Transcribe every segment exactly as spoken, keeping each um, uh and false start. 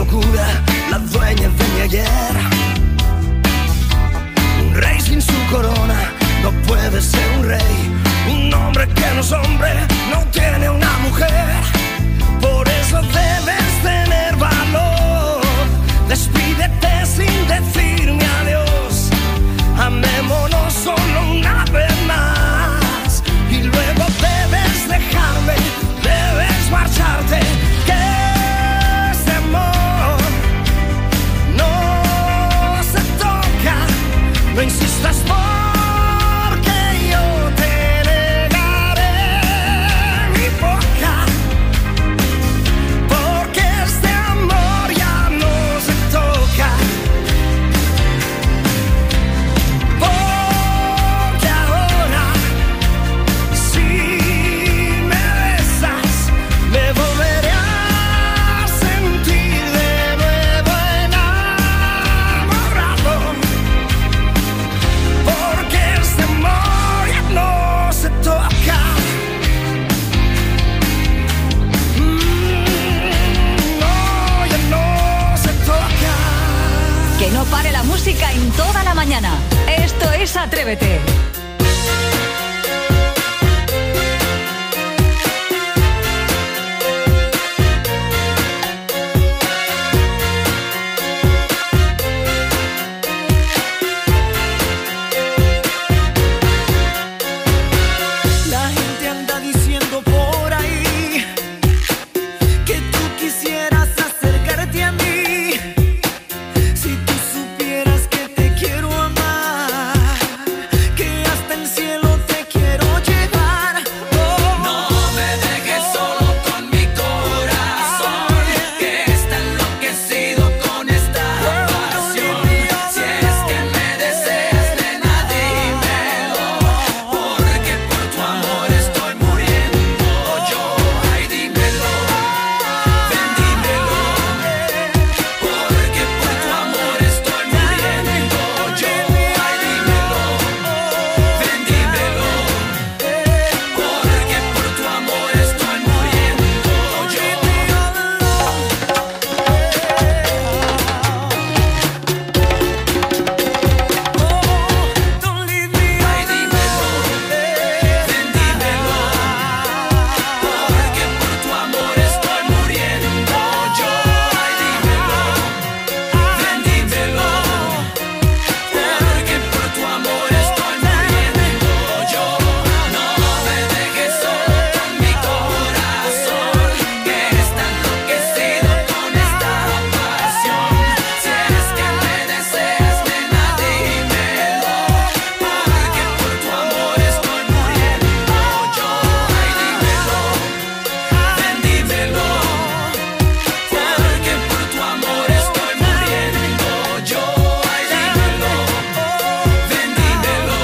locura, la dueña de mi ayer. Un rey sin su corona no puede ser un rey. Un hombre que no es hombre no tiene una mujer. Por eso debes tener valor. Despídete sin decirme adiós. Amémonos solo una vez más. Y luego debes dejarme, debes marcharte. Que este amor no se toca. No insistas porque yo te negaré mi boca. Porque este amor ya no se toca. Porque ahora si me besas me volveré a sentir de nuevo enamorado. Porque este amor ya no se toca. Mm, no, ya no se toca. Que no pare la música en toda la mañana. Esto es Atrévete. La gente anda diciendo por ahí que tú quisieras acercarte a mí. Si tú supieras que te quiero amar, que hasta el cielo te quiero llevar. Oh, No me dejes solo con mi corazón, que está enloquecido con esta pasión. Si es que me deseas, nena, dímelo, porque por tu amor estoy muriendo yo. Ay, dímelo, ven, dímelo, porque por tu amor estoy muriendo yo. Ay, dímelo, ven, dímelo, porque por tu amor estoy muriendo yo. don't leave me Ay, dímelo, ven, dímelo, porque por tu amor estoy muriendo yo. Ay, dímelo, ven, dímelo, porque por tu amor estoy muriendo yo. No me dejes solo con mi corazón, que está enloquecido con esta pasión. Si es que me deseas, nena, dímelo, porque por tu amor estoy muriendo yo. Ay, dímelo, ven, dímelo, porque por tu amor estoy muriendo yo. Ay, dímelo, ven, dímelo,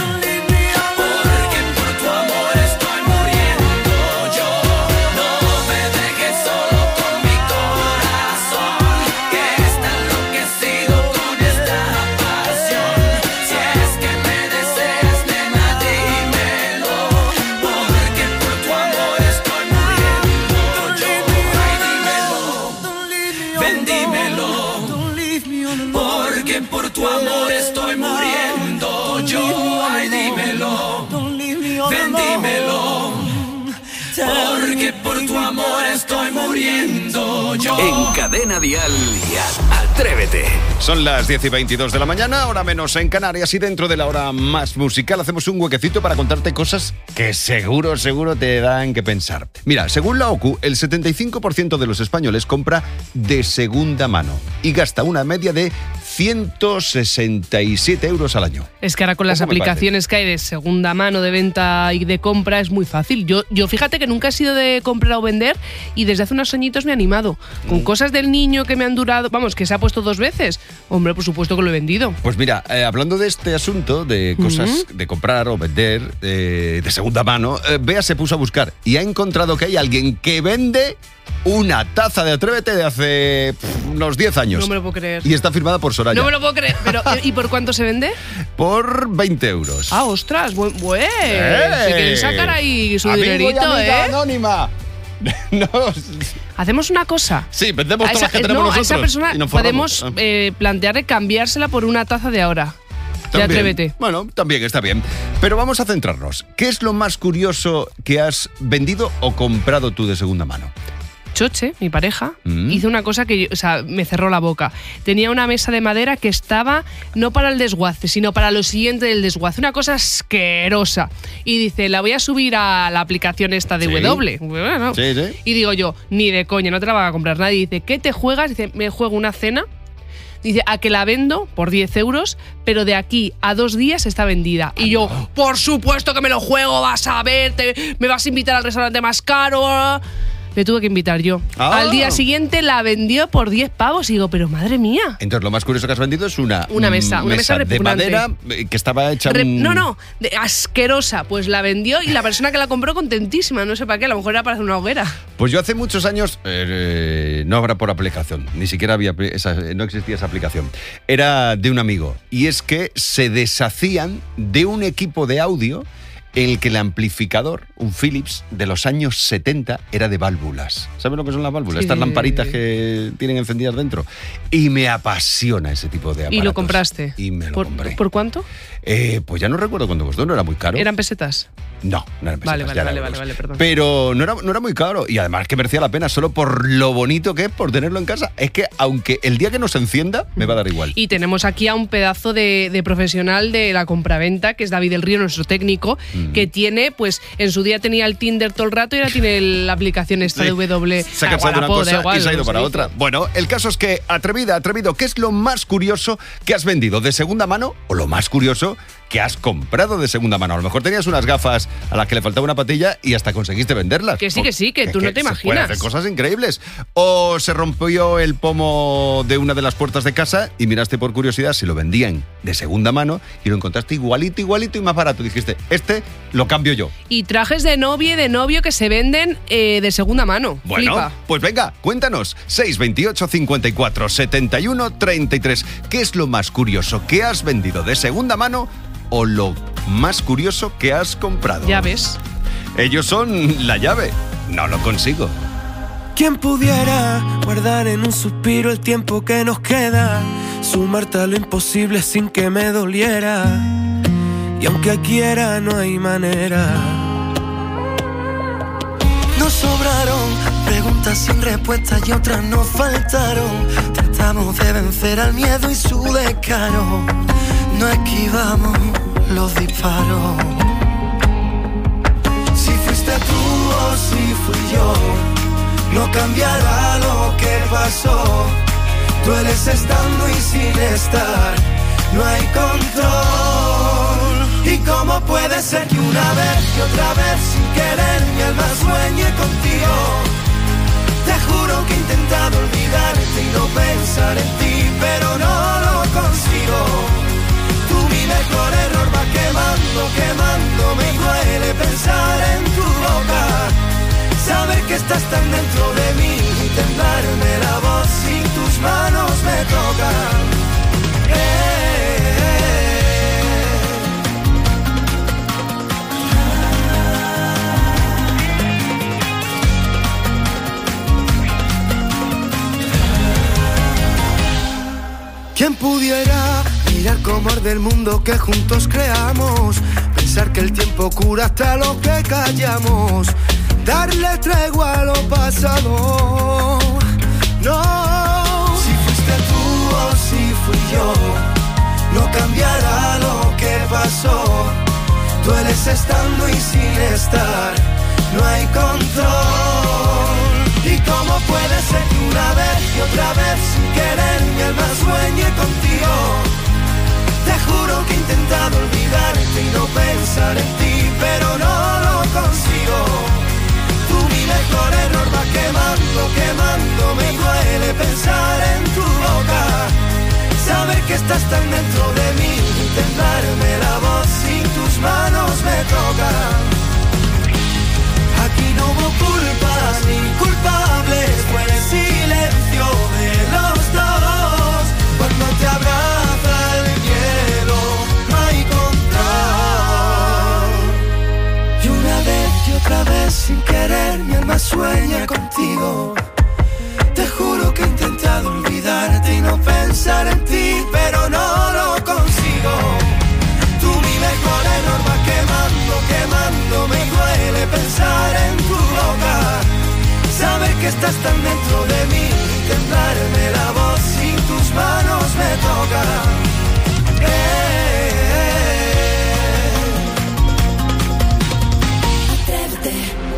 porque por tu amor estoy muriendo yo. No me dejes solo con mi corazón, que está enloquecido con esta pasión. Si es que me deseas, nena, dímelo, porque por tu amor estoy muriendo yo. Ay, dímelo, ven, dímelo, porque por tu amor estoy muriendo yo. Ay, dímelo, ven, dímelo, porque por tu amor estoy muriendo yo. En Cadena Dial, Atrévete. Son las diez y veintidós de la mañana, hora menos en Canarias, y dentro de la hora más musical hacemos un huequecito para contarte cosas que seguro, seguro te dan que pensar. Mira, según la O C U, el setenta y cinco por ciento de los españoles compra de segunda mano y gasta una media de ciento sesenta y siete euros al año. Es que ahora con las Poco me aplicaciones que hay de segunda mano, de venta y de compra es muy fácil. Yo, yo fíjate que nunca he sido de comprar o vender y desde hace unos añitos me he animado. Con Mm. cosas del niño que me han durado, vamos, que se ha puesto dos veces. Hombre, por supuesto que lo he vendido. Pues mira, eh, hablando de este asunto, de cosas Ujú. de comprar o vender eh, de segunda mano, eh, Bea se puso a buscar y ha encontrado que hay alguien que vende una taza de Atrévete de hace pff, unos diez años. No me lo puedo creer. Y está firmada por Soraya. No me lo puedo creer. Pero, ¿y por cuánto se vende? Por veinte euros. Ah, ostras, buen, buen. ¡Eh! Se quieren sacar ahí su Amigo y dinerito, amiga ¿eh? anónima. No. Hacemos una cosa. Sí, vendemos A todas esa, las que tenemos no, nosotros. a esa persona y nos forramos. podemos eh, plantearle cambiársela por una taza de ahora. De También. Atrévete. Bueno, también está bien. Pero vamos a centrarnos. ¿Qué es lo más curioso que has vendido o comprado tú de segunda mano? Choche, mi pareja, Mm. hizo una cosa que yo- o sea, me cerró la boca. Tenía una mesa de madera que estaba no para el desguace, sino para lo siguiente del desguace. Una cosa asquerosa. Y dice, la voy a subir a la aplicación esta de Sí. W. Bueno. Sí, sí. Y digo yo, ni de coña, no te la va a comprar nadie. Dice, ¿qué te juegas? Dice, me juego una cena. Dice, a que la vendo por diez euros, pero de aquí a dos días está vendida. Y yo, por supuesto que me lo juego, vas a ver, te- me vas a invitar al restaurante más caro. Le tuve que invitar yo. Ah. Al día siguiente la vendió por diez pavos y digo, pero madre mía. Entonces, lo más curioso que has vendido es una, Una mesa, mm, una mesa de repugnante. madera eh, que estaba hecha. Re- un- no, no, de- asquerosa. Pues la vendió y la persona que la compró contentísima. No sé para qué, a lo mejor era para hacer una hoguera. Pues yo hace muchos años, eh, no habrá por aplicación, ni siquiera había apli- esa- no existía esa aplicación. Era de un amigo. Y es que se deshacían de un equipo de audio en el que el amplificador, un Philips de los años setenta, era de válvulas. ¿Sabes lo que son las válvulas? Sí, Estas de- lamparitas que tienen encendidas dentro. Y me apasiona ese tipo de aparatos. Y lo compraste. Y me lo ¿Por, compré. ¿Por cuánto? Eh, pues ya no recuerdo cuánto costó, no era muy caro. ¿Eran pesetas? No, no eran pesetas, Vale, vale, ya vale, eran vale, euros. vale, perdón. Pero no era, no era muy caro y además que merecía la pena solo por lo bonito que es por tenerlo en casa. Es que aunque el día que no se encienda, me va a dar igual. Y tenemos aquí a un pedazo de, de profesional de la compraventa, que es David del Río, nuestro técnico, Mm. que tiene, pues, en su día tenía el Tinder todo el rato y ahora tiene el- la aplicación esta Sí. de W. Se ha Ah, cansado de una Wallapop, cosa da igual, y se ha ido no para sé. otra. Bueno, el caso es que, atrevida, atrevido, ¿qué es lo más curioso que has vendido de segunda mano o lo más curioso que has comprado de segunda mano? A lo mejor tenías unas gafas a las que le faltaba una patilla y hasta conseguiste venderlas. Que sí, que sí, que tú no te Se pueden imaginas. hacer cosas increíbles. O se rompió el pomo de una de las puertas de casa y miraste por curiosidad si lo vendían de segunda mano y lo encontraste igualito, igualito y más barato. Dijiste, este lo cambio yo. Y trajes de novia y de novio que se venden eh, de segunda mano. Bueno, Flipa. pues venga, cuéntanos. seis veintiocho, cincuenta y cuatro, setenta y uno, treinta y tres. ¿Qué es lo más curioso que has vendido de segunda mano o lo más curioso que has comprado? Ya ves. Ellos son La Llave. No lo consigo. ¿Quién pudiera guardar en un suspiro el tiempo que nos queda? Sumarte a lo imposible sin que me doliera. Y aunque quiera, no hay manera. Nos sobraron preguntas sin respuestas y otras nos faltaron. Tratamos de vencer al miedo y su descaro. No esquivamos los disparos. Si fuiste tú o si fui yo, no cambiará lo que pasó. Dueles estando y sin estar, no hay control. ¿Y cómo puede ser que una vez y otra vez sin querer mi alma sueñe contigo? Te juro que he intentado olvidarte y no pensar en ti, pero no lo consigo. Tú mi mejor error va quemando, quemando, me duele pensar en tu boca. Saber que estás tan dentro de mí y temblarme la voz si tus manos me tocan. Eh, ¿Quién pudiera mirar cómo arde el mundo que juntos creamos? Pensar que el tiempo cura hasta lo que callamos. Darle tregua a lo pasado. No. Si fuiste tú o si fui yo, no cambiará lo que pasó. Dueles estando y sin estar, no hay control. ¿Y cómo puede ser que una vez y otra vez sin querer mi alma sueñe contigo? Te juro que he intentado olvidarte y no pensar en ti, pero no lo consigo. Tú mi mejor error va quemando, quemando, me duele pensar en tu boca. Saber que estás tan dentro de mí y temblarme la voz si tus manos me tocan. Aquí no hubo culpas ni culpables, fue el silencio de los dos. Cuando te abraza el miedo, no hay control. Y una vez y otra vez sin querer mi alma sueña estás tan dentro de mí, temblarme la voz si tus manos me tocan. Atrévete.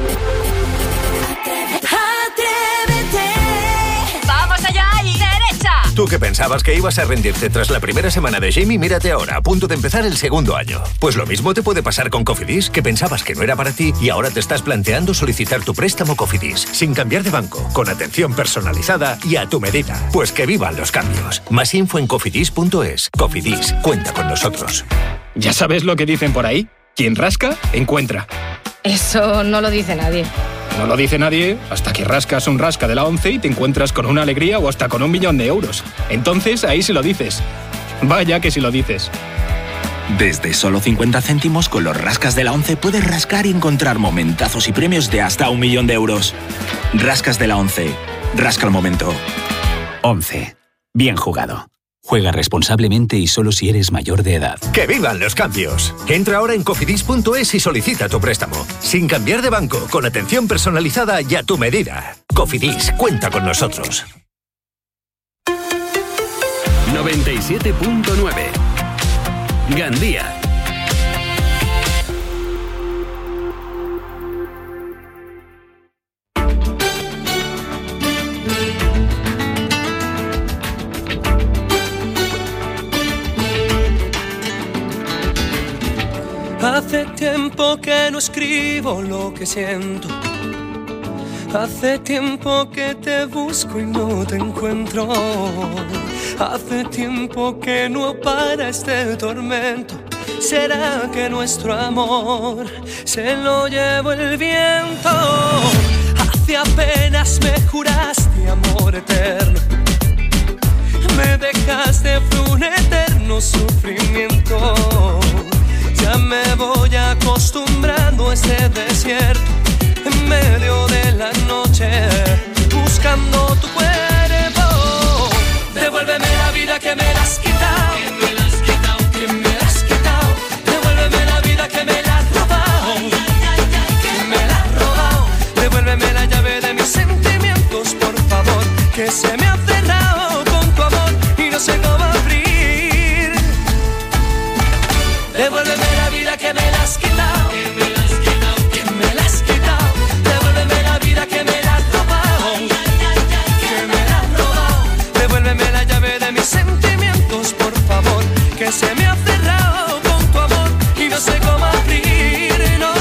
Atrévete. Vamos allá y derecha. Tú que pensabas que ibas a rendirte tras la primera semana de Jamie, mírate ahora, a punto de empezar el segundo año. Pues lo mismo te puede pasar con Cofidis, que pensabas que no era para ti y ahora te estás planteando solicitar tu préstamo Cofidis, sin cambiar de banco, con atención personalizada y a tu medida. Pues que vivan los cambios. Más info en cofidis punto es. Cofidis, cuenta con nosotros. ¿Ya sabes lo que dicen por ahí? Quien rasca, encuentra. Eso no lo dice nadie. No lo dice nadie hasta que rascas un rasca de la ONCE y te encuentras con una alegría o hasta con un millón de euros. Entonces ahí sí lo dices. Vaya que sí lo dices. Desde solo cincuenta céntimos con los rascas de la ONCE puedes rascar y encontrar momentazos y premios de hasta un millón de euros. Rascas de la ONCE. Rasca el momento. ONCE. Bien jugado. Juega responsablemente y solo si eres mayor de edad. ¡Que vivan los cambios! Entra ahora en cofidis punto es y solicita tu préstamo. Sin cambiar de banco, con atención personalizada y a tu medida. Cofidis, cuenta con nosotros. noventa y siete punto nueve. Gandía. Hace tiempo que no escribo lo que siento. Hace tiempo que te busco y no te encuentro. Hace tiempo que no para este tormento. ¿Será que nuestro amor se lo llevó el viento? Hace apenas me juraste amor eterno. Me dejaste fue un eterno sufrimiento. Ya me voy acostumbrando a este desierto, en medio de la noche, buscando tu cuerpo. Devuélveme la vida que me la has quitado, que me la has quitado, que me la has quitado. Devuélveme la vida que me la has robado, que me la has robado. Devuélveme la llave de mis sentimientos, por favor, que se me ha cerrado con tu amor y no sé cómo abrir. Devuélveme la vida que me la has quitado, que me la has quitado, que me la has quitado. Devuélveme la vida que me la has robado, que me la has robado. Devuélveme la llave de mis sentimientos, por favor, que se me ha cerrado con tu amor y no sé cómo abrir, no.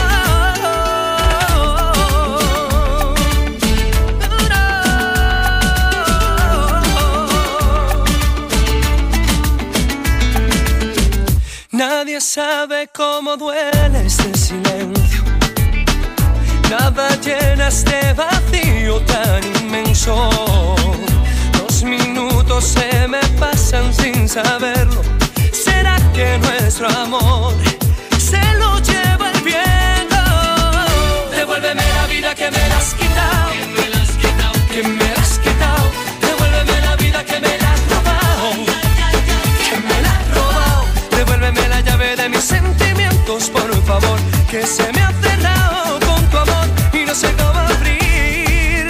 Nadie sabe cómo duele este silencio. Nada llena este vacío tan inmenso. Los minutos se me pasan sin saberlo. ¿Será que nuestro amor se lo lleva el viento? Devuélveme la vida que me la has quitado, que me la has quitado, que me la has quitado. Devuélveme la vida que me la has robado, que me la has robado. Devuélveme la llave de mis sentimientos, por favor, que se me ha cerrado con tu amor y no sé cómo abrir.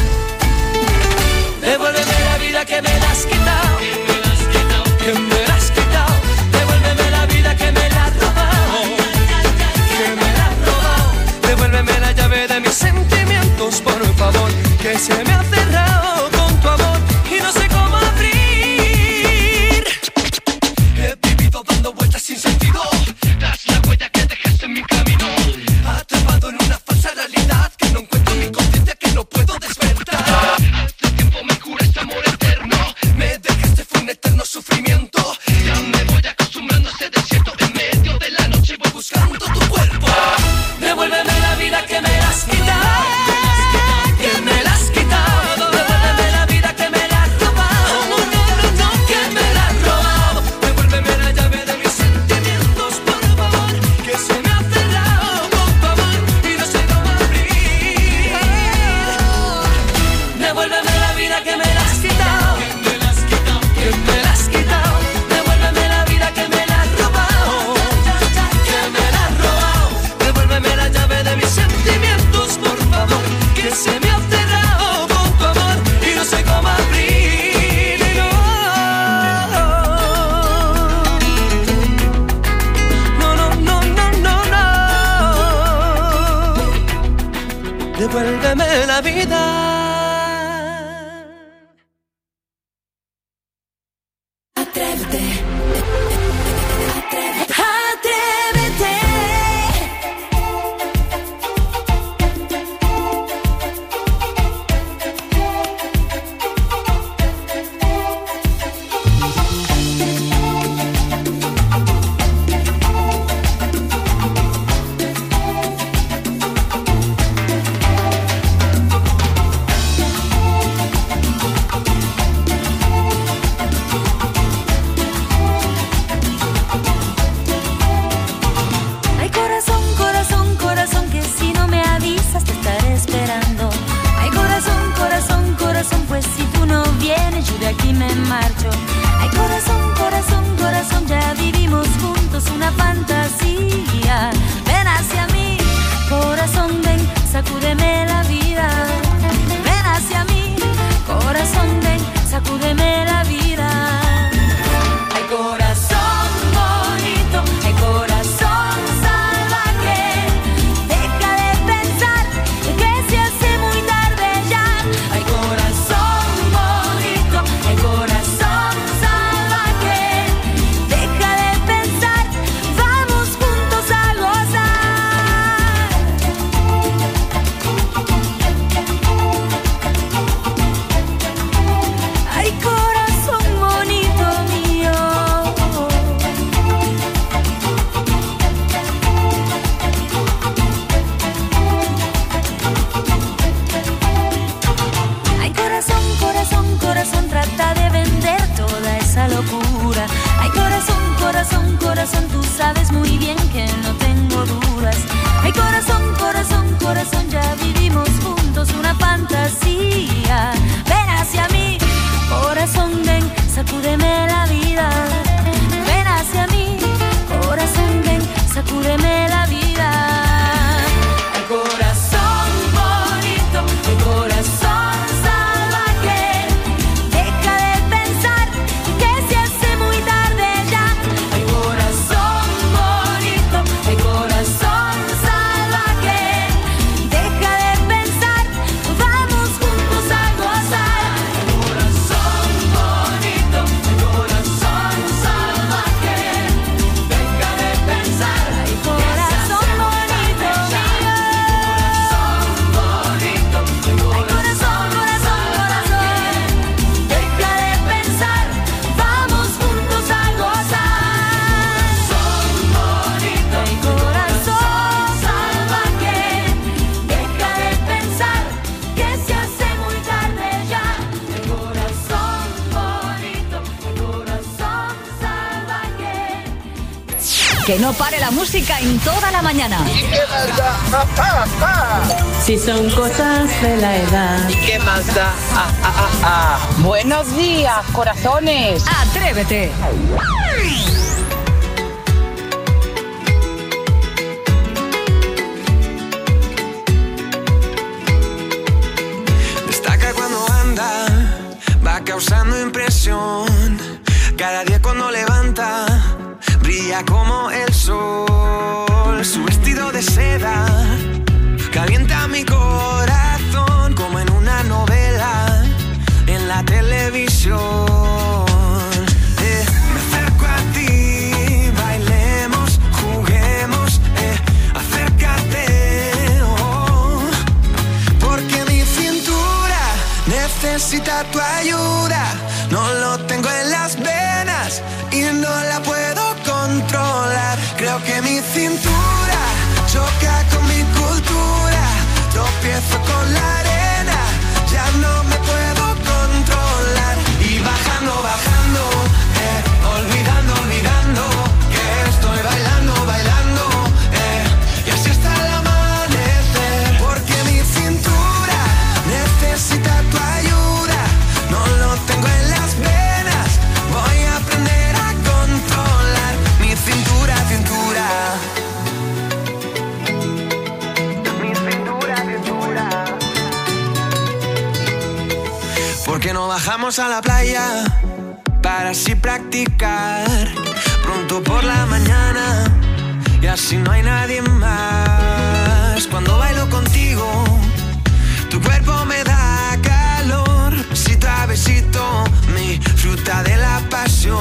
Devuélveme la vida que me la has quitado, que me la has quitado. Devuélveme la vida que me la has robado, que me la has robado. Devuélveme la llave de mis sentimientos, por favor, que se me ha cerrado con tu amor y no sé cómo abrir. He vivido dando vueltas sin sentido, tras la huella que dejaste en mi camino. Atrapado en una falsa realidad que no encuentro mi conciencia, que no puedo despertar. Hace tiempo me juraste amor eterno. sacúdeme la vida. Atrévete. Atrévete. Pues si tú no vienes yo de aquí me marcho. Ay, corazón, corazón, corazón, ya vivimos juntos una fantasía. Ven hacia mí, corazón, ven, sacúdeme la vida. Ven hacia mí, corazón, ven, sacúdeme la vida. Ay, corazón bonito, ay, corazón salvaje, deja de pensar que se hace muy tarde ya. Ay, corazón bonito, ay, corazón salvaje, deja de pensar, vamos juntos a gozar. Ay, corazón bonito mío. Ay, corazón, corazón, corazón, trata de vender toda esa locura. Ay, corazón, corazón, corazón, tú sabes muy bien que no tengo dudas. Ay, corazón, corazón, corazón, ya vivimos juntos una fantasía. Ven hacia mí, corazón, ven, sacúdeme la vida. Ven hacia mí, corazón, ven, sacúdeme la vida. Ay, corazón bonito, ay, corazón salvaje, deja de pensar que se hace muy tarde ya. Ay, corazón bonito, ay, corazón salvaje, deja de pensar, vamos juntos a gozar. Ay, corazón bonito, ay, corazón salvaje, deja de pensar, ay, corazón bonito mío. Bonito, ay, corazón, corazón, corazón, deja de pensar, vamos juntos a gozar. Son bonito, ay, corazón salvaje, deja de pensar que se hace muy tarde ya. Ay, corazón bonito, ay, corazón salvaje. Que no pare la música en toda la mañana. Si son cosas de la edad. ¿Y qué más da? Ah, ah, ah, ah. Buenos días, corazones. Atrévete. Destaca cuando anda, va causando impresión. Cada día cuando levanta, brilla como el sol. Su vestido de seda calienta mi corazón como en una novela en la televisión. Eh, me acerco a ti, bailemos, juguemos, eh, acércate, oh, porque mi cintura necesita tu ayuda. No lo tengo en las venas y no la puedo controlar. Creo que mi cintura choca con mi cultura. Tropiezo con la arena, ya no me puedo controlar. Y bajando, bajando, eh, olvidando, olvidando que estoy bailando, bailando, eh, y así hasta el amanecer. Porque mi cintura necesita tu ayuda. No lo tengo en las venas, voy a aprender a controlar mi cintura, cintura. Mi cintura, cintura. ¿Por qué no bajamos a la playa para así practicar pronto por la mañana y así no hay nadie más? Cuando bailo contigo suavecito, mi fruta de la pasión.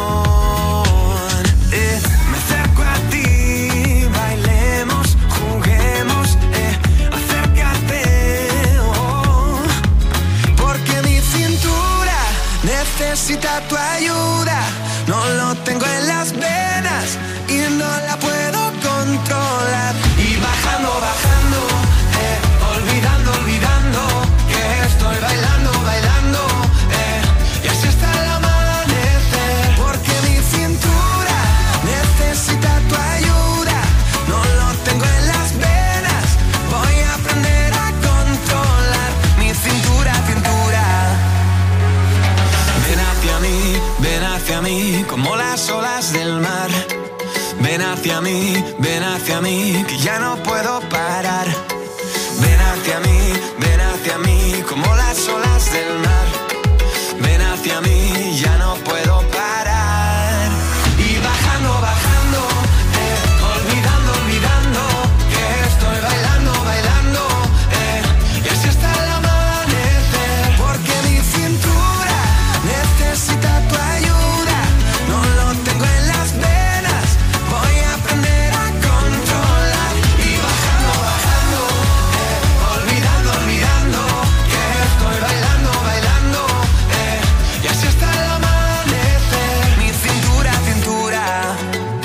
Eh, me acerco a ti, bailemos, juguemos, eh, acércate, oh, porque mi cintura necesita tu ayuda. No lo tengo en las venas y no la puedo controlar. Y bajando, bajando, eh, olvidando, olvidando que estoy bailando, bailando, eh, y así hasta el amanecer. Porque mi cintura necesita tu ayuda. No lo tengo en las venas, voy a aprender a controlar mi cintura, cintura. Ven hacia mí, ven hacia mí, como las olas del mar. Ven hacia mí, ven hacia mí, que ya no puedo parar. Ven hacia mí, ven hacia mí, como las olas del mar. Ven hacia mí, ya no puedo parar. Y bajando, bajando, eh, olvidando, olvidando que estoy bailando, bailando, eh, y así hasta el amanecer. Porque mi cintura necesita tu ayuda. No lo tengo en las venas, voy a aprender a controlar. Y bajando, bajando, eh, olvidando, olvidando que estoy bailando, bailando, eh, y así hasta el amanecer. Mi cintura, cintura.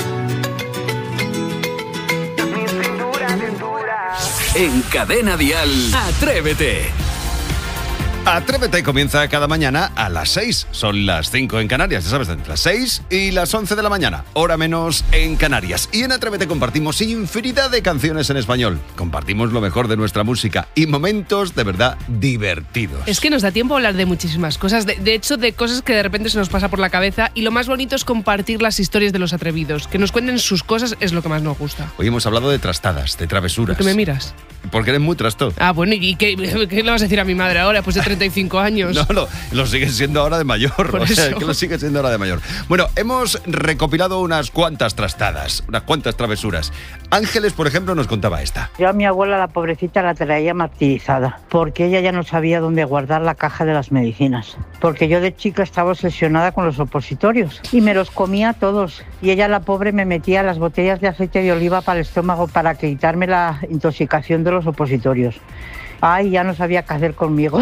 Mi cintura, cintura. En Cadena Dial, Atrévete. Atrévete comienza cada mañana a las seis. Son las cinco en Canarias, ya sabes, entre las seis y las once de la mañana. Hora menos en Canarias. Y en Atrévete compartimos infinidad de canciones en español. Compartimos lo mejor de nuestra música y momentos de verdad divertidos. Es que nos da tiempo a hablar de muchísimas cosas, de, de hecho de cosas que de repente se nos pasa por la cabeza, y lo más bonito es compartir las historias de los atrevidos, que nos cuenten sus cosas es lo que más nos gusta. Hoy hemos hablado de trastadas, de travesuras. ¿Por qué me miras? Porque eres muy trasto. Ah, bueno, ¿y qué, qué le vas a decir a mi madre ahora, pues de treinta y cinco años? No, lo, lo sigues siendo ahora de mayor. Por o sea, eso. que lo sigues siendo ahora de mayor. Bueno, hemos recopilado unas cuantas trastadas, unas cuantas travesuras. Ángeles, por ejemplo, nos contaba esta. Yo a mi abuela, la pobrecita, la traía martirizada, porque ella ya no sabía dónde guardar la caja de las medicinas. Porque yo de chica estaba obsesionada con los opositorios y me los comía todos. Y ella, la pobre, me metía las botellas de aceite de oliva para el estómago para quitarme la intoxicación de los opositorios. Ay, ya no sabía qué hacer conmigo.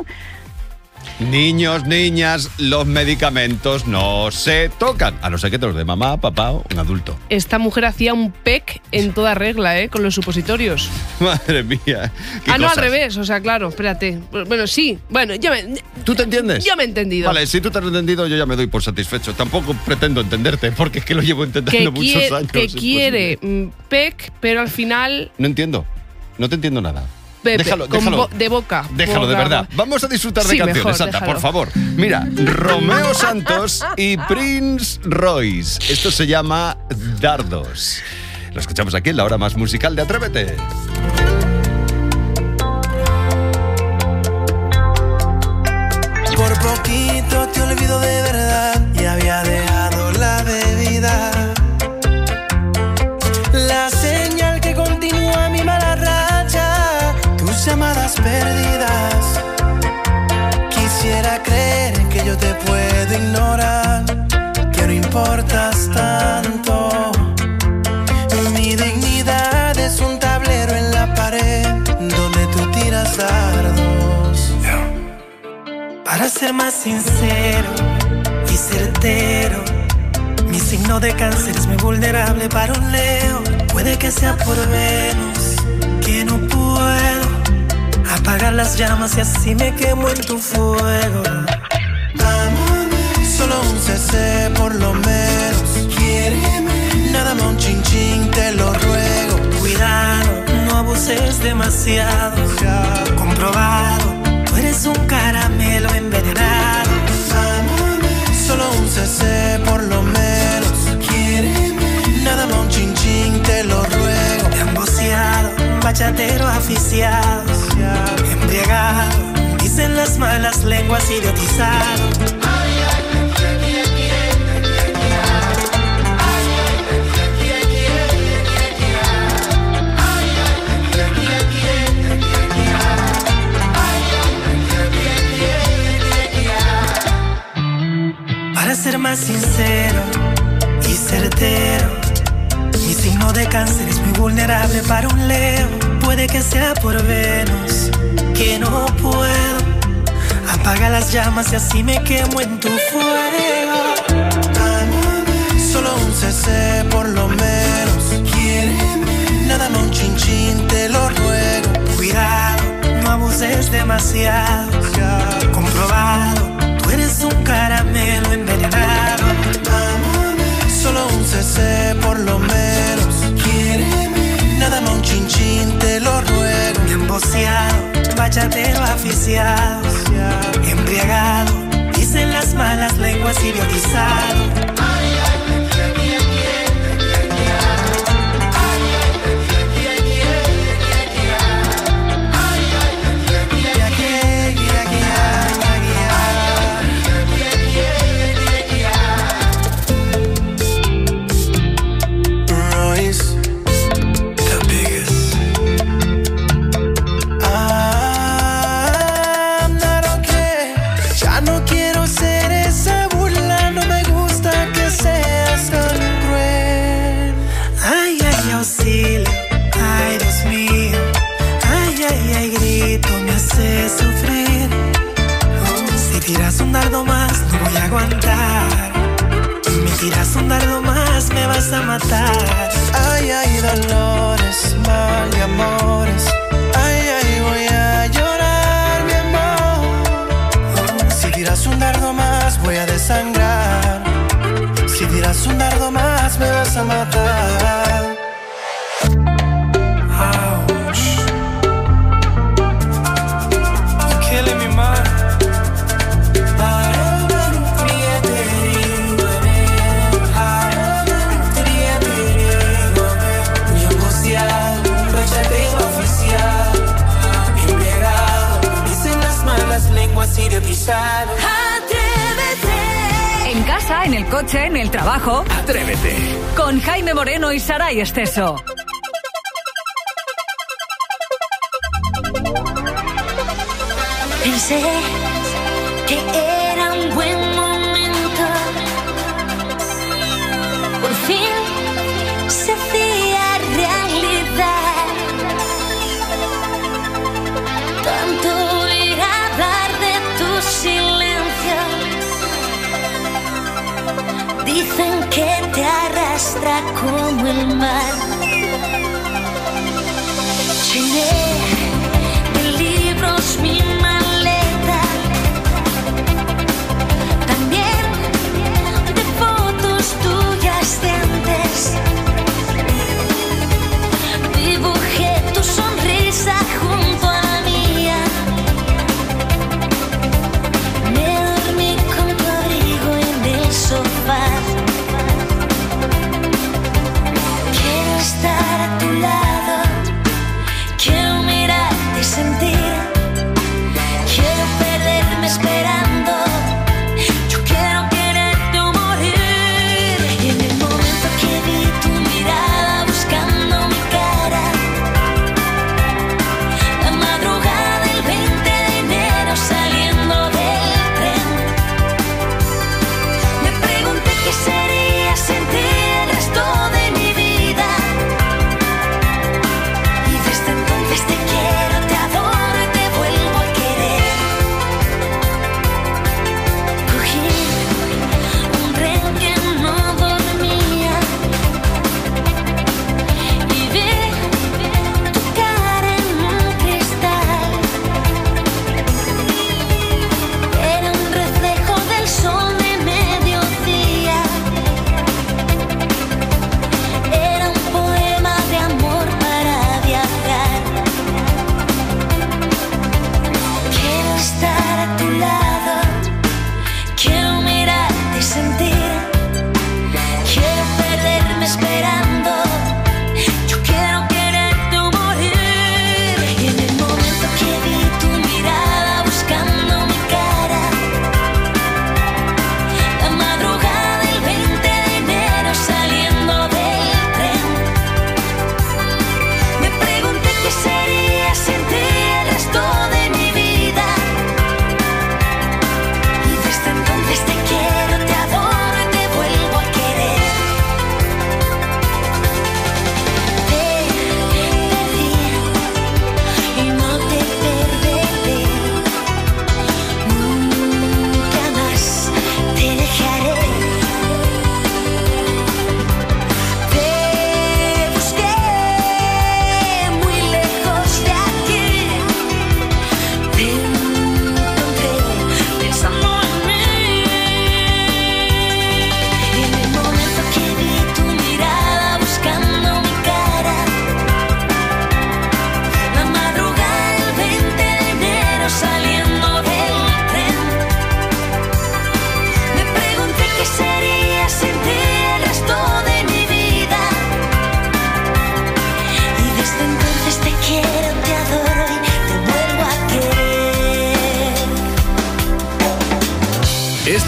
Niños, niñas, los medicamentos no se tocan, a no ser que te los dé mamá, papá o un adulto. Esta mujer hacía un P E C en toda regla, ¿eh? Con los supositorios. Madre mía. Ah, no, al revés, o sea, claro, espérate. Bueno, sí, bueno, yo me... ¿Tú te entiendes? Yo me he entendido. Vale, si tú te has entendido, yo ya me doy por satisfecho. Tampoco pretendo entenderte, porque es que lo llevo intentando que muchos quiere, años. Que es quiere mm, P E C, pero al final... No entiendo, no te entiendo nada. Pepe, déjalo, con déjalo. bo- de boca. Déjalo, de Boca. verdad. Vamos a disfrutar de Sí, canciones, mejor, Santa, déjalo. por favor. Mira, Romeo Santos y Prince Royce. Esto se llama Dardos. Lo escuchamos aquí en la hora más musical de Atrévete. Por poquito te olvido de verdad y había dejado la bebida. La señal que continúa mi mala racha, tus llamadas perdidas. Quisiera creer que yo te puedo ignorar, que no importas tanto. Mi dignidad es un tablero en la pared donde tú tiras dardos. Para ser más sincero y certero, mi signo de cáncer es muy vulnerable para un Leo. Puede que sea por Venus, que no puedo apagar las llamas y así me quemo en tu fuego. Amame, solo un C C por lo menos. Quiéreme, nada más un chin chin, te lo ruego. Cuidado, no abuses demasiado. Comprobado, tú eres un caramelo envenenado. Amame, solo un C C por lo menos. Quiéreme, nada más un chin chin, te lo ruego. Emboceado, bachatero aficiado, embriagado, dicen las malas lenguas, idiotizado. Para ser más sincero y certero, mi signo de cáncer es muy vulnerable para un Leo. Puede que sea por Venus, que no puedo. Apaga las llamas y así me quemo en tu fuego. Solo un C C por lo menos. Quiéreme. Nada más un chin chin, te lo ruego. Cuidado, no abuses demasiado. Comprobado, tú eres un caramelo envenenado. Solo un C C por lo menos. Quiéreme. Nada más un chin chin, te lo ruego. Emboceado, bachatero aficiado. Embriagado, dicen las malas lenguas, idiotizado. Tiras un dardo más, no voy a aguantar. Me tiras un dardo más, me vas a matar. Ay, ay, dolores, mal y amores. Ay, ay, voy a llorar, mi amor. Si tiras un dardo más, voy a desangrar. Si tiras un dardo más, me vas a matar. Ouch. You're killing me, man. En casa, en el coche, en el trabajo. Atrévete. Con Jaime Moreno y Saray Esteso. Pensé que era un buen momento. Por fin se hacía realidad. Tanto oír hablar de tu silencio. Dicen que te arrastra como el mar. Llené de libros mi maleta, también de fotos tuyas de antes. Dibujé tu sonrisa junto a la mía. Me dormí con tu abrigo en el sofá. Quiero estar a tu lado. Quiero mirar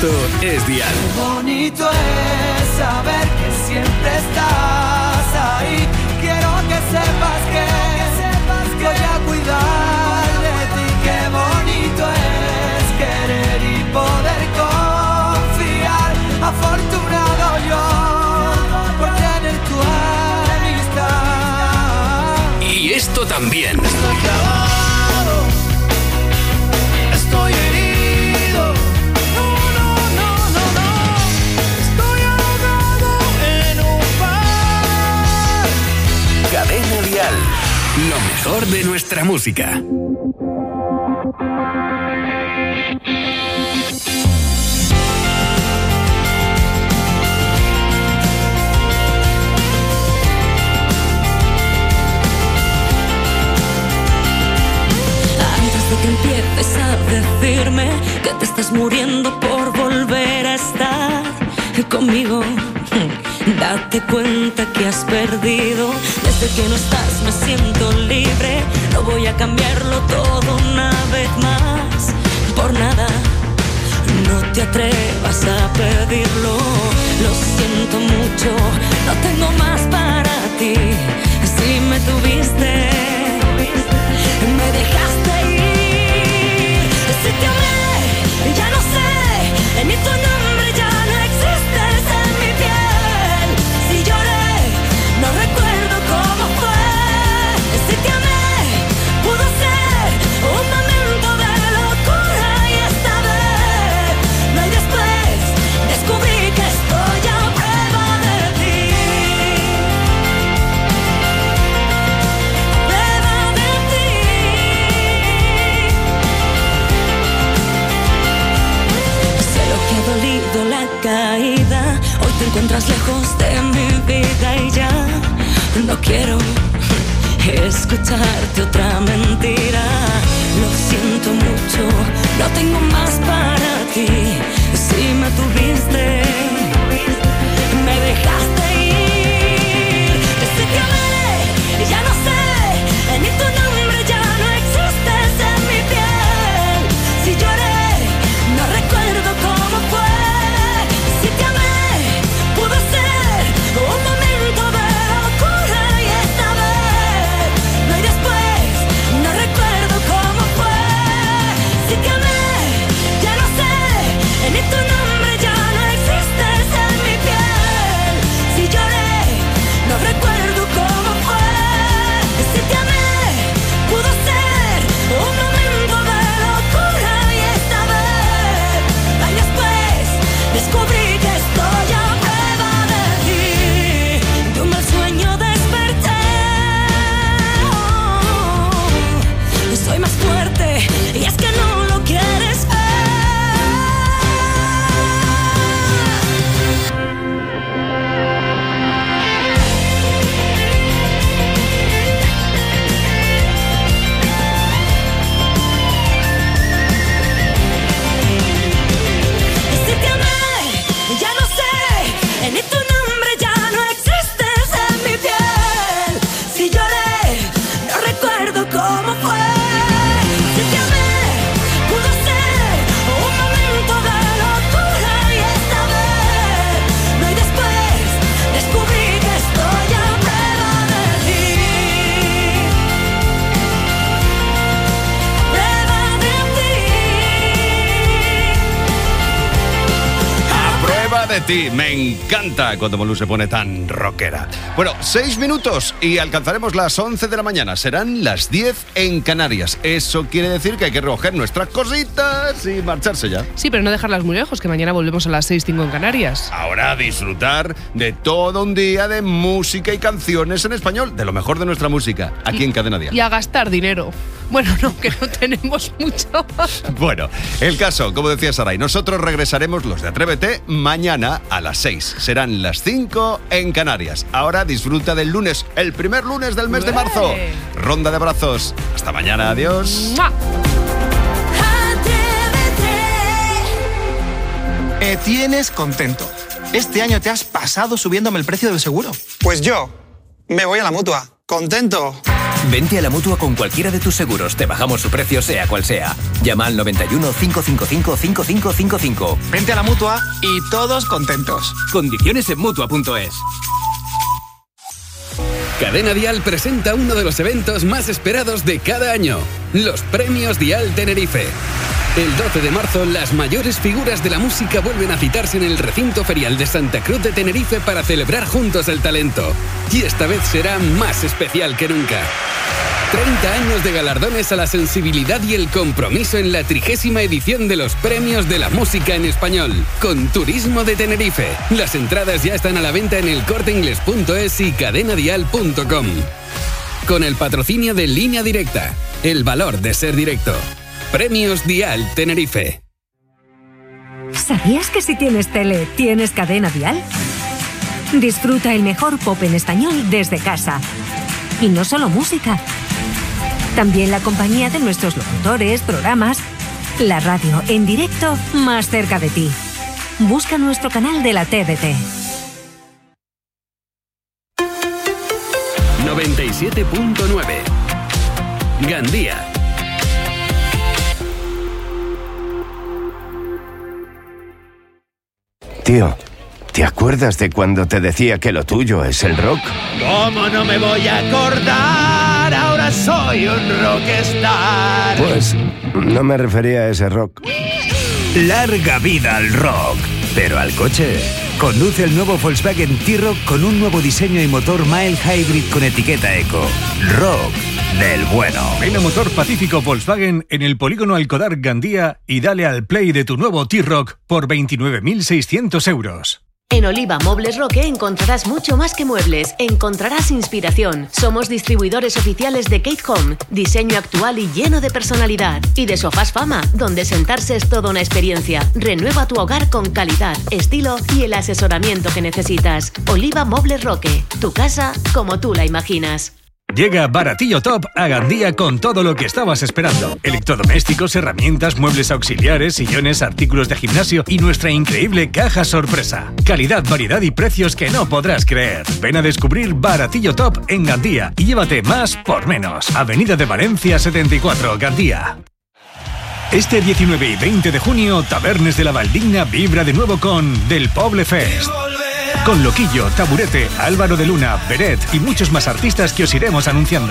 Esto es Dial. Qué bonito es saber que siempre estás ahí. Quiero que sepas que, que, sepas que voy a cuidar de ti. Qué bonito es querer y poder confiar. Afortunado yo por tener tu amistad. Y esto también. Estoy clavado, estoy herido. No, no, no, no, no. Estoy ahogado en un bar. Cadena Dial. Lo mejor de nuestra música. Antes de que empieces a decirme que te estás muriendo por volver a estar conmigo, date cuenta que has perdido. Desde que no estás me siento libre. No voy a cambiarlo todo una vez más. Por nada, no te atrevas a pedirlo. Lo siento mucho, no tengo más para ti. Si me tuviste, me dejaste ir. Si te amé, ya no sé, ni tu nombre ya no existes en mi piel. Si lloré, no recuerdo cómo fue. Si te amé, pudo ser un momento de locura. Y esta vez, no hay después, descubrí que estoy a prueba de ti. Prueba de ti. Sé lo que ha dolido la caída. Hoy te encuentras lejos de mi vida y ya no quiero escucharte otra mentira. Lo siento mucho, no tengo más para ti. Si me tuviste, me dejaste ir. Si te amé, ya no sé, ni tu nombre ya no existes en mi piel. Si lloré, no recuerdo cómo fue. Si te amé, pudo ser un momento de locura. Y esta vez, no hay después, no recuerdo cómo fue. Si te amé, ya no sé, ni tu nombre ya no existes en mi piel. Si lloré, no recuerdo cómo fue. Si te amé, pudo ser un momento de locura. Y esta vez, ay, después, descubrí que estoy a prueba de ti. De un mal sueño desperté. Oh, soy más fuerte y es que no lo quieres ver. Si te amé, ya no sé, ni tu nombre ya no existes en mi piel. Si lloré, no recuerdo cómo fue. Si te amé, pudo ser un momento de locura. Y esta vez, no hay después, descubrí que estoy a prueba de ti. Prueba de ti. A prueba de ti. Me encanta cuando Malú se pone tan rockera. Bueno, seis minutos y alcanzaremos las once de la mañana. Serán las diez en Canarias. Eso quiere decir que hay que recoger nuestras cositas y marcharse ya. Sí, pero no dejarlas muy lejos, que mañana volvemos a las seis cinco en Canarias. Ahora a disfrutar de todo un día de música y canciones en español, de lo mejor de nuestra música, aquí en Cadena Dial. Y a gastar dinero. Bueno, no, que no tenemos mucho. Bueno, el caso, como decía Saray, nosotros regresaremos los de Atrévete mañana a las seis. Serán las cinco en Canarias. Ahora disfruta del lunes, el primer lunes del mes de marzo. Ronda de abrazos. Hasta mañana, adiós. ¡Mua! Me tienes contento. Este año te has pasado subiéndome el precio del seguro. Pues yo me voy a la Mutua. Contento. Vente a la Mutua con cualquiera de tus seguros. Te bajamos su precio, sea cual sea. Llama al noventa y uno, cinco cinco cinco, cinco cinco cinco cinco. Vente a la Mutua y todos contentos. Condiciones en Mutua punto es. Cadena Dial presenta uno de los eventos más esperados de cada año, los Premios Dial Tenerife. El doce de marzo, las mayores figuras de la música vuelven a citarse en el recinto ferial de Santa Cruz de Tenerife para celebrar juntos el talento. Y esta vez será más especial que nunca. treinta años de galardones a la sensibilidad y el compromiso en la trigésima edición de los Premios de la Música en Español, con Turismo de Tenerife. Las entradas ya están a la venta en el corte inglés punto es y cadena dial punto com. Con el patrocinio de Línea Directa, el valor de ser directo. Premios Dial Tenerife. ¿Sabías que si tienes tele, tienes Cadena Dial? Disfruta el mejor pop en español desde casa. Y no solo música. También la compañía de nuestros locutores, programas, la radio en directo más cerca de ti. Busca nuestro canal de la T D T. noventa y siete punto nueve. Gandía. Tío, ¿te acuerdas de cuando te decía que lo tuyo es el rock? ¿Cómo no me voy a acordar? Ahora soy un rockstar. Pues no me refería a ese rock. Larga vida al rock, pero al coche. Conduce el nuevo Volkswagen T-Roc con un nuevo diseño y motor mild hybrid con etiqueta eco. Rock del bueno. Ven a Motor Pacífico Volkswagen en el polígono Alcodar Gandía y dale al play de tu nuevo T-Roc por veintinueve mil seiscientos euros. En Oliva Mobles Roque encontrarás mucho más que muebles, encontrarás inspiración. Somos distribuidores oficiales de Kate Home, diseño actual y lleno de personalidad. Y de Sofás Fama, donde sentarse es toda una experiencia. Renueva tu hogar con calidad, estilo y el asesoramiento que necesitas. Oliva Mobles Roque, tu casa como tú la imaginas. Llega Baratillo Top a Gandía con todo lo que estabas esperando. Electrodomésticos, herramientas, muebles auxiliares, sillones, artículos de gimnasio y nuestra increíble caja sorpresa. Calidad, variedad y precios que no podrás creer. Ven a descubrir Baratillo Top en Gandía y llévate más por menos. Avenida de Valencia setenta y cuatro, Gandía. Este diecinueve y veinte de junio, Tabernes de la Valdigna vibra de nuevo con Del Poble Fest. Con Loquillo, Taburete, Álvaro de Luna, Beret y muchos más artistas que os iremos anunciando.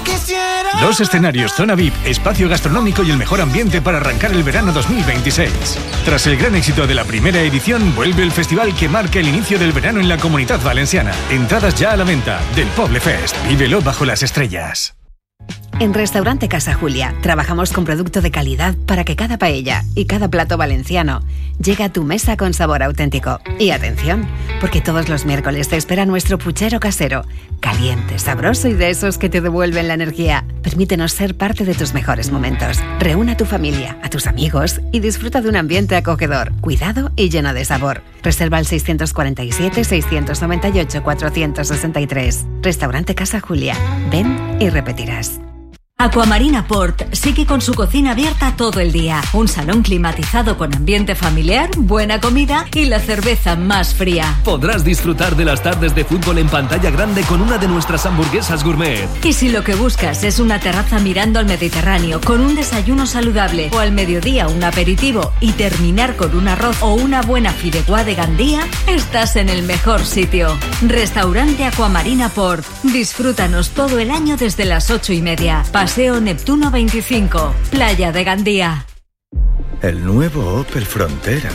Dos escenarios, zona V I P, espacio gastronómico y el mejor ambiente para arrancar el verano dos mil veintiséis. Tras el gran éxito de la primera edición, vuelve el festival que marca el inicio del verano en la Comunitat Valenciana. Entradas ya a la venta. Del Poble Fest. Vívelo bajo las estrellas. En Restaurante Casa Julia trabajamos con producto de calidad para que cada paella y cada plato valenciano llegue a tu mesa con sabor auténtico. Y atención, porque todos los miércoles te espera nuestro puchero casero, caliente, sabroso y de esos que te devuelven la energía. Permítenos ser parte de tus mejores momentos. Reúna a tu familia, a tus amigos y disfruta de un ambiente acogedor, cuidado y lleno de sabor. Reserva al seiscientos cuarenta y siete, seiscientos noventa y ocho, cuatrocientos sesenta y tres. Restaurante Casa Julia. Ven y repetirás. Aquamarina Port sigue con su cocina abierta todo el día. Un salón climatizado con ambiente familiar, buena comida y la cerveza más fría. Podrás disfrutar de las tardes de fútbol en pantalla grande con una de nuestras hamburguesas gourmet. Y si lo que buscas es una terraza mirando al Mediterráneo con un desayuno saludable o al mediodía un aperitivo y terminar con un arroz o una buena fideuá de Gandía, estás en el mejor sitio. Restaurante Aquamarina Port. Disfrútanos todo el año desde las ocho y media. Paseo Neptuno veinticinco, Playa de Gandía. El nuevo Opel Frontera.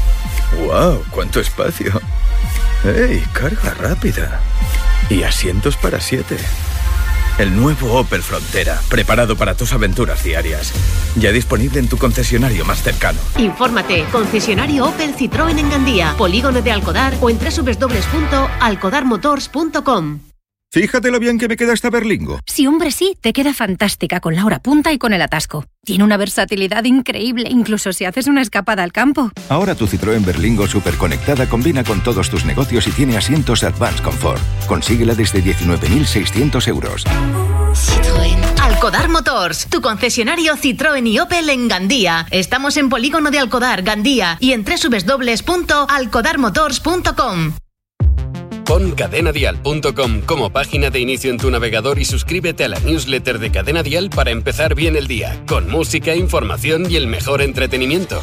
¡Wow! ¡Cuánto espacio! ¡Ey! Carga rápida. Y asientos para siete. El nuevo Opel Frontera, preparado para tus aventuras diarias. Ya disponible en tu concesionario más cercano. Infórmate, concesionario Opel Citroën en Gandía, Polígono de Alcodar o en doble u doble u doble u punto alcodar motors punto com. Fíjate lo bien que me queda esta Berlingo. Sí, hombre, sí, te queda fantástica con la hora punta y con el atasco. Tiene una versatilidad increíble, incluso si haces una escapada al campo. Ahora tu Citroën Berlingo superconectada combina con todos tus negocios y tiene asientos Advanced Comfort. Consíguela desde diecinueve mil seiscientos euros. Citroën. Alcodar Motors, tu concesionario Citroën y Opel en Gandía. Estamos en Polígono de Alcodar, Gandía y en doble u doble u doble u punto alcodar motors punto com. Pon cadena dial punto com como página de inicio en tu navegador y suscríbete a la newsletter de Cadena Dial para empezar bien el día, con música, información y el mejor entretenimiento.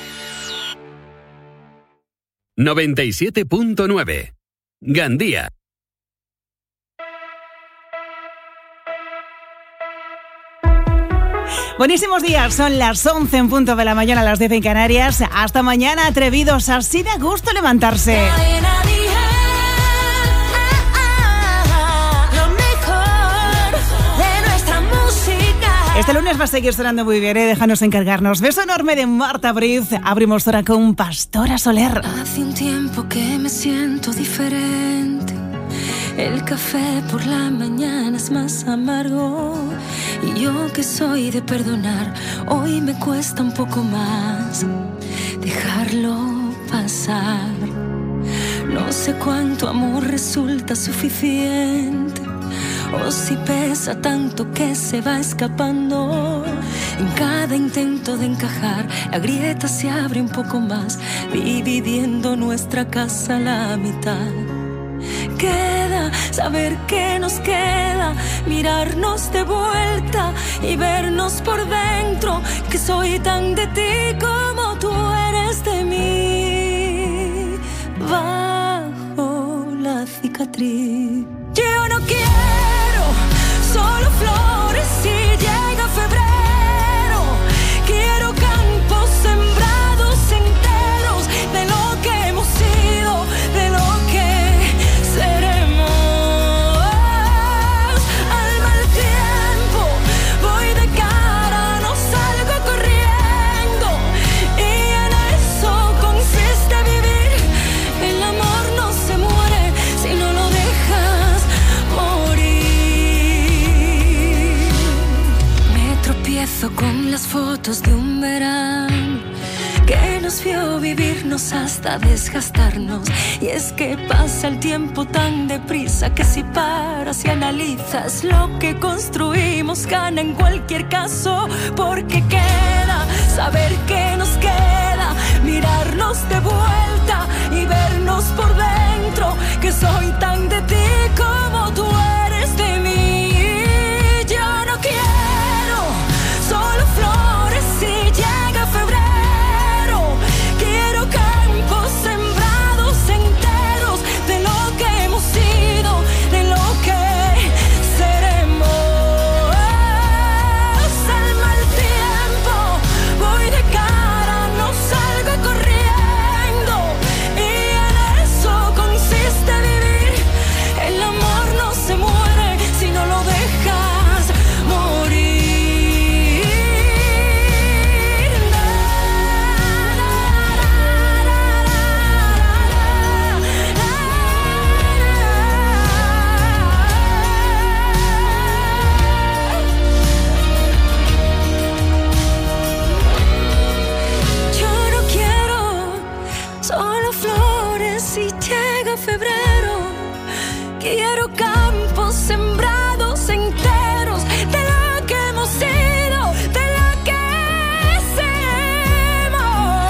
noventa y siete punto nueve. Gandía. Buenísimos días, son las once en punto de la mañana, las diez en Canarias. Hasta mañana, atrevidos, así de gusto levantarse. Este lunes va a seguir sonando muy bien, ¿eh? Déjanos encargarnos. Beso enorme de Marta Briz. Abrimos hora con Pastora Soler. Hace un tiempo que me siento diferente. El café por la mañana es más amargo. Y yo que soy de perdonar, hoy me cuesta un poco más dejarlo pasar. No sé cuánto amor resulta suficiente, o si pesa tanto que se va escapando. En cada intento de encajar, la grieta se abre un poco más, dividiendo nuestra casa a la mitad. Queda saber qué nos queda, mirarnos de vuelta y vernos por dentro, que soy tan de ti como tú eres de mí. Bajo la cicatriz, yo no quiero solo flores si llega febrero. Quiero campos sembrados enteros de lo que hemos sido, de lo que seremos. Al mal tiempo voy de cara, no salgo corriendo, y en eso consiste vivir. El amor no se muere si no lo dejas morir. Me tropiezo con las fotos de un verano que nos vio vivirnos hasta desgastarnos. Y es que pasa el tiempo tan deprisa que si paras y analizas lo que construimos, gana en cualquier caso. Porque queda saber que nos queda, mirarnos de vuelta y vernos por dentro, que soy tan de ti como tú eres de mí. Yo no quiero solo flores si llega febrero. Quiero campos sembrados enteros de lo que hemos sido, de lo que seremos. Al mal tiempo voy de cara, no salgo corriendo, y en eso consiste vivir. El amor no se muere si no lo dejas morir. Yo no quiero solo flores si llega febrero. Quiero campos sembrados enteros de lo que hemos sido, de lo que seremos.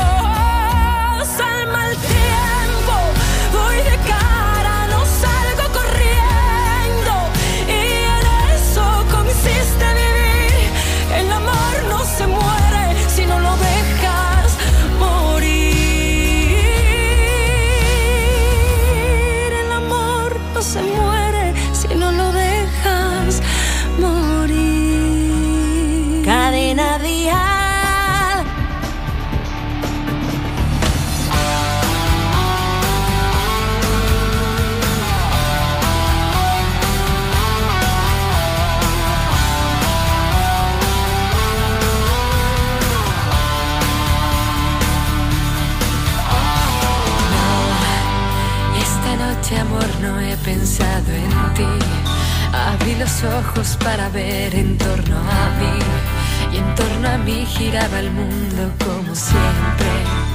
Al mal tiempo voy de cara, no salgo corriendo, y en eso consiste vivir. El amor no se muere si no lo dejas morir. El amor no se muere si no lo dejas morir. Cadena Dial. Esta noche, amor, no he pensado en ti. Abrí los ojos para ver en torno a mí, y en torno a mí giraba el mundo como siempre.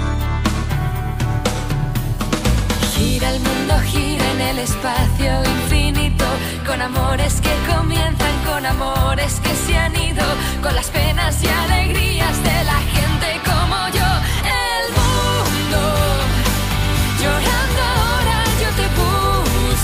Gira el mundo, gira en el espacio infinito, con amores que comienzan, con amores que se han ido, con las penas y alegrías de la gente como yo. El mundo llorando ahora, yo te busco.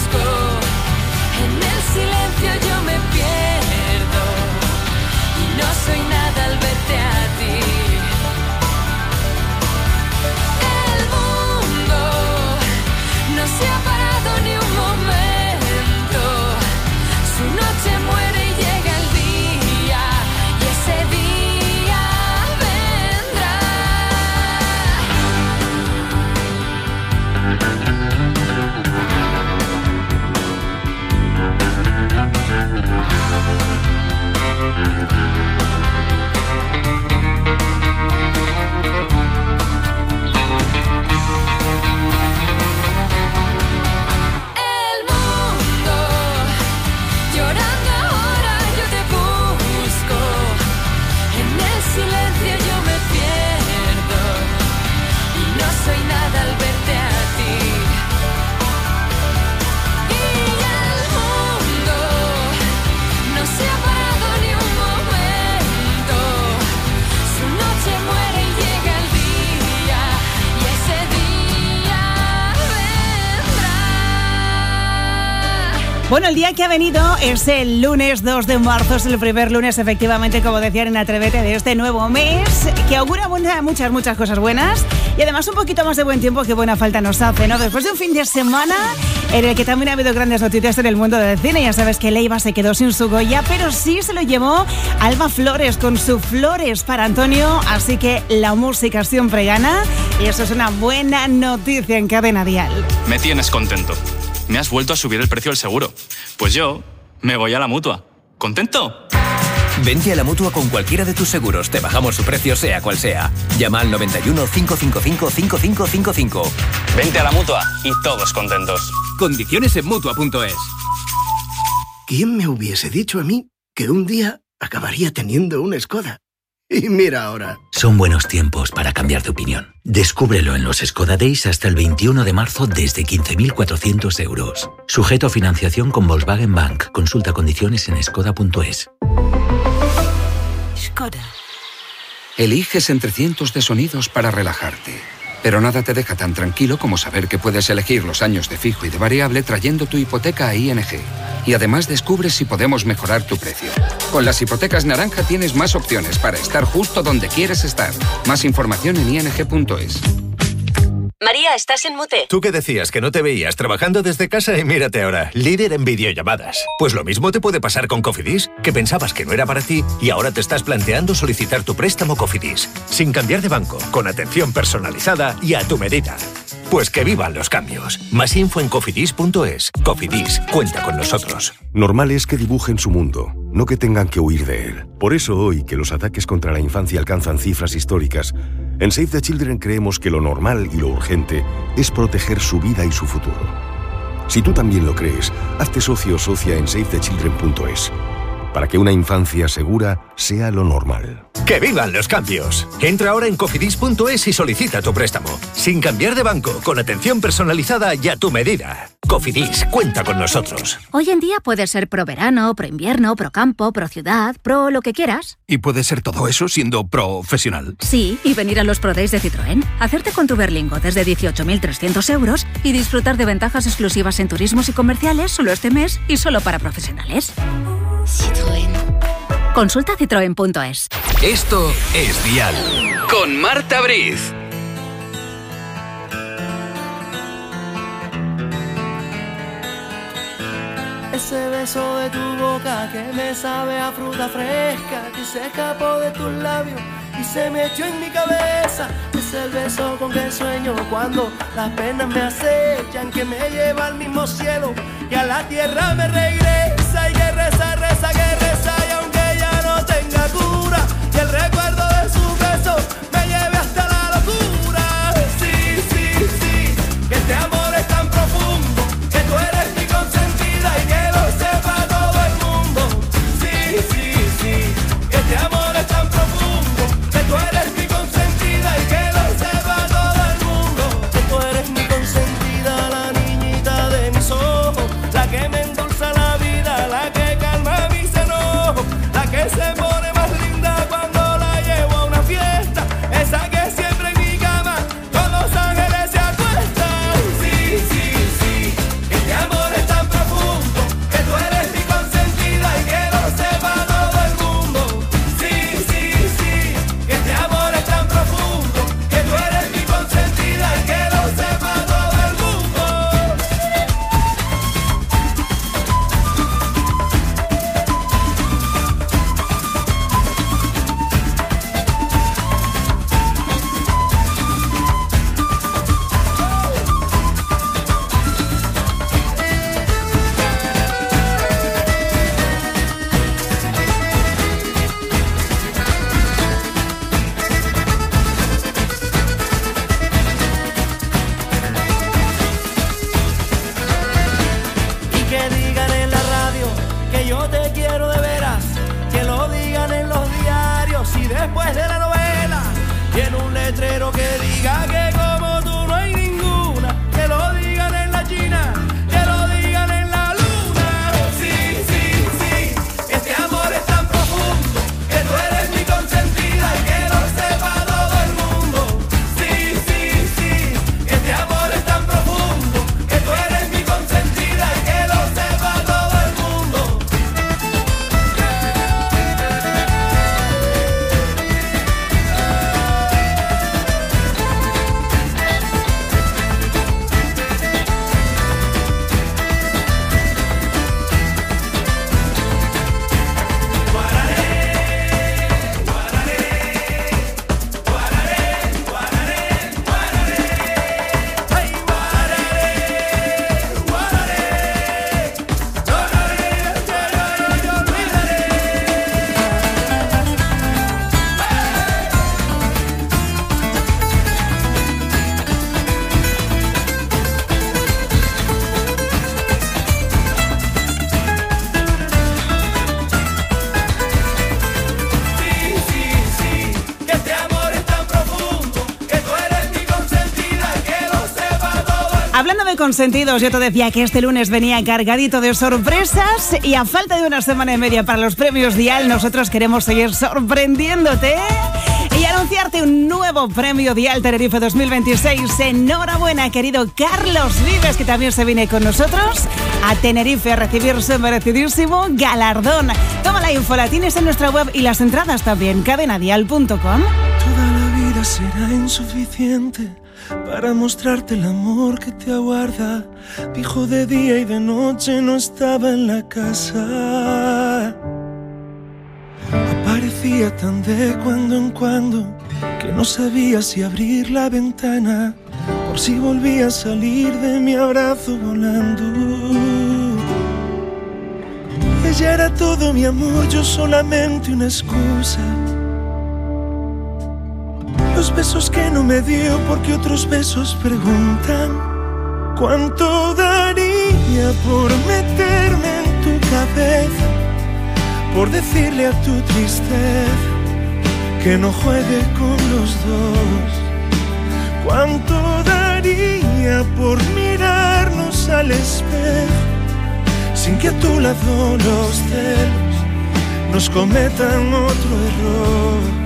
Bueno, el día que ha venido es el lunes dos de marzo, es el primer lunes, efectivamente, como decían en Atrévete, de este nuevo mes, que augura muchas, muchas cosas buenas y además un poquito más de buen tiempo que buena falta nos hace, ¿no? Después de un fin de semana en el que también ha habido grandes noticias en el mundo del cine, ya sabes que Leiva se quedó sin su Goya, pero sí se lo llevó Alba Flores con su Flores para Antonio, así que la música siempre gana y eso es una buena noticia en Cadena Dial. Me tienes contento. Me has vuelto a subir el precio del seguro. Pues yo me voy a la Mutua. ¿Contento? Vente a la Mutua con cualquiera de tus seguros. Te bajamos su precio sea cual sea. Llama al noventa y uno, cinco cinco cinco, cinco cinco cinco cinco. Vente a la Mutua y todos contentos. Condiciones en Mutua punto es. ¿Quién me hubiese dicho a mí que un día acabaría teniendo una Skoda? Y mira ahora. Son buenos tiempos para cambiar de opinión. Descúbrelo en los Skoda Days hasta el veintiuno de marzo desde quince mil cuatrocientos euros. Sujeto a financiación con Volkswagen Bank. Consulta condiciones en skoda punto es. Skoda. Eliges entre cientos de sonidos para relajarte. Pero nada te deja tan tranquilo como saber que puedes elegir los años de fijo y de variable trayendo tu hipoteca a I N G. Y además descubres si podemos mejorar tu precio. Con las hipotecas naranja tienes más opciones para estar justo donde quieres estar. Más información en i n g punto es. María, estás en mute. Tú que decías que no te veías trabajando desde casa y mírate ahora, líder en videollamadas. Pues lo mismo te puede pasar con Cofidis, que pensabas que no era para ti y ahora te estás planteando solicitar tu préstamo Cofidis, sin cambiar de banco, con atención personalizada y a tu medida. Pues que vivan los cambios. Más info en cofidis punto es. Cofidis, cuenta con nosotros. Normal es que dibujen su mundo, no que tengan que huir de él. Por eso hoy, que los ataques contra la infancia alcanzan cifras históricas, en Save the Children creemos que lo normal y lo urgente es proteger su vida y su futuro. Si tú también lo crees, hazte socio o socia en save the children punto es, para que una infancia segura sea lo normal. ¡Que vivan los cambios! Entra ahora en cofidis punto es y solicita tu préstamo. Sin cambiar de banco, con atención personalizada y a tu medida. Cofidis, cuenta con nosotros. Hoy en día puedes ser pro verano, pro invierno, pro campo, pro ciudad, pro lo que quieras. ¿Y puede ser todo eso siendo profesional? Sí, y venir a los Pro Days de Citroën, hacerte con tu Berlingo desde dieciocho mil trescientos euros y disfrutar de ventajas exclusivas en turismos y comerciales solo este mes y solo para profesionales. Citroën. Consulta citroen punto es. Esto es Dial. Con Marta Briz. Ese beso de tu boca que me sabe a fruta fresca, que se escapó de tus labios y se me echó en mi cabeza. Es el beso con que sueño cuando las penas me acechan, que me lleva al mismo cielo y a la tierra me regresa. Y que reza, reza, que reza, y aunque ya no tenga cura, y el recuerdo de su beso me lleve hasta la locura. Sí, sí, sí, que este amor es tan profundo, que tú eres mi consentida y que lo sepa todo el mundo. Sí, sí, sí, que este amor es tan profundo, que tú eres mi consentida y que lo sepa todo el mundo. Que tú eres mi consentida, la niñita de mis ojos, la que me endulza la vida, la que calma mis enojos, la que se pone más linda cuando la llevo a una fiesta, Hablando de consentidos, yo te decía que este lunes venía cargadito de sorpresas y a falta de una semana y media para los premios Dial, nosotros queremos seguir sorprendiéndote y anunciarte un nuevo premio Dial Tenerife dos mil veintiséis. Enhorabuena, querido Carlos Vives, que también se viene con nosotros a Tenerife a recibir su merecidísimo galardón. Toma la info, la tienes en nuestra web y las entradas también, cadena dial punto com. Toda la vida será insuficiente para mostrarte el amor que te aguarda. Dijo de día y de noche, no estaba en la casa. Aparecía tan de cuando en cuando que no sabía si abrir la ventana por si volvía a salir de mi abrazo volando. Ella era todo mi amor, yo solamente una excusa. Los besos que no me dio porque otros besos preguntan. ¿Cuánto daría por meterme en tu cabeza? Por decirle a tu tristeza que no juegue con los dos. ¿Cuánto daría por mirarnos al espejo sin que a tu lado los celos nos cometan otro error?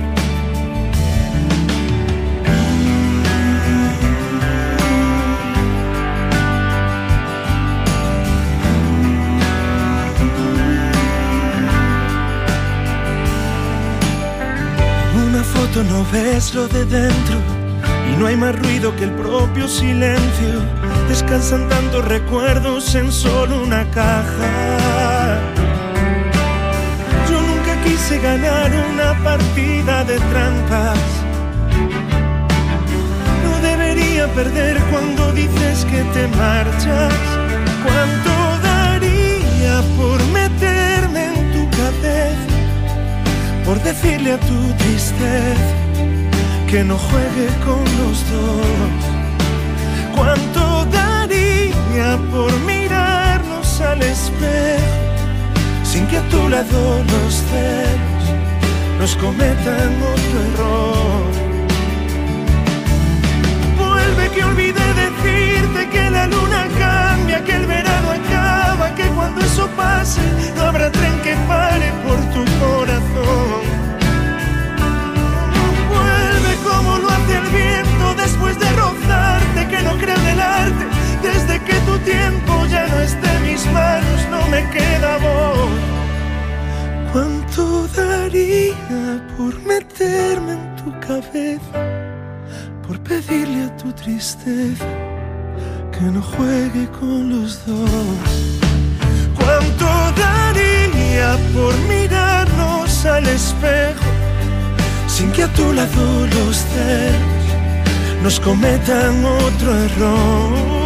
Foto no ves lo de dentro y no hay más ruido que el propio silencio. Descansan tantos recuerdos en solo una caja. Yo nunca quise ganar una partida de trampas. No debería perder cuando dices que te marchas. ¿Cuánto daría por meterme en tu cabeza? Por decirle a tu tristeza que no juegue con los dos. ¿Cuánto daría por mirarnos al espejo sin que a tu lado los celos nos cometan otro error? Vuelve que olvidé decirte que la luna cambia, que el verano acaba, que cuando eso pase no habrá tren que pare por tu corazón. Vuelve como lo hace el viento después de rozarte, que no creo en el arte. Desde que tu tiempo ya no esté en mis manos, no me queda voz. ¿Cuánto daría por meterme en tu cabeza? Por pedirle a tu tristeza que no juegue con los dos. ¿Cuánto daría por mirarnos al espejo sin que a tu lado los celos nos cometan otro error?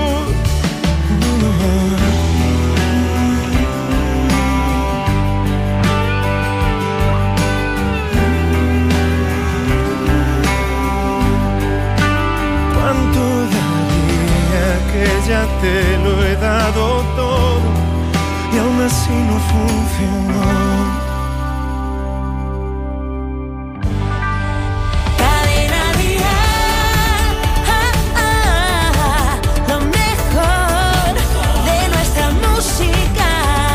Que ya te lo he dado todo y aún así no funcionó. Cadena Dial, ah, ah, lo mejor de nuestra música.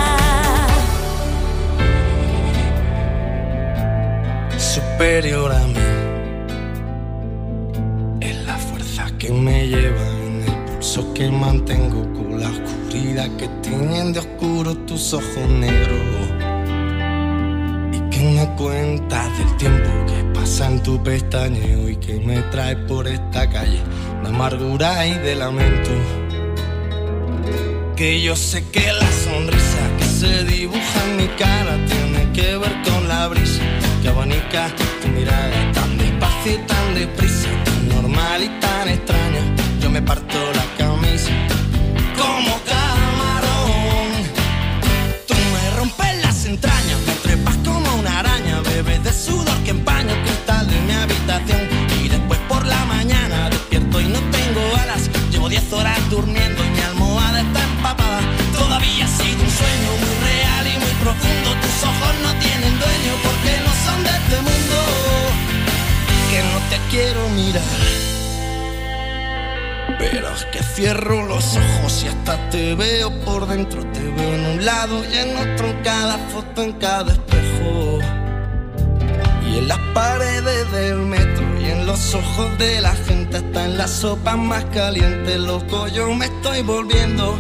Superior a mí es la fuerza que me lleva, eso que mantengo con la oscuridad que tiñen de oscuro tus ojos negros, y que me cuentas del tiempo que pasa en tu pestañeo y que me trae por esta calle de amargura y de lamento. Que yo sé que la sonrisa que se dibuja en mi cara tiene que ver con la brisa que abanica tu mirada tan despacio y tan deprisa, tan normal y tan extraña. Yo me parto la camisa como camarón. Tú me rompes las entrañas, me trepas como una araña, bebes de sudor que empaña el cristal de mi habitación. Y después por la mañana despierto y no tengo alas. Llevo diez horas durmiendo y mi almohada está empapada. Todavía ha sido un sueño muy real y muy profundo. Tus ojos no tienen dueño porque no son de este mundo. Que no te quiero mirar. Pero es que cierro los ojos y hasta te veo por dentro. Te veo en un lado y en otro, en cada foto, en cada espejo. Y en las paredes del metro y en los ojos de la gente, hasta en las sopas más calientes, loco, yo me estoy volviendo.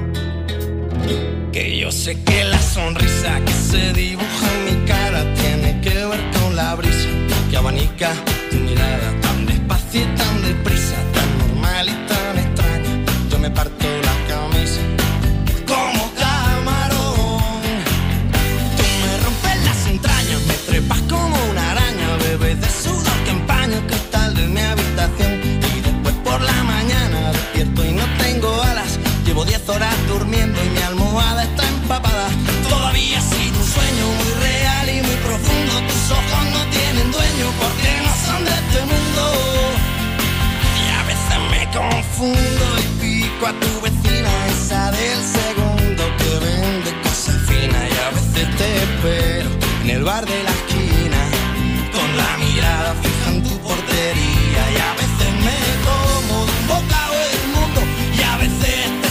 Que yo sé que la sonrisa que se dibuja en mi cara tiene que ver con la brisa que abanica tu mirada, tan despacio y tan deprisa, tan normal y tan extraña. Yo me parto la camisa como camarón. Tú me rompes las entrañas, me trepas como una araña, bebes de sudor que empaña el cristal de mi habitación. Y después por la mañana despierto y no tengo alas. Llevo diez horas durmiendo y mi almohada está empapada. Todavía ha sido un sueño muy real y muy profundo. Tus ojos no tienen dueño porque no son de este mundo. Y a veces me confundo y pico a tu vecina, esa del segundo que vende cosas finas. Y a veces te espero en el bar de la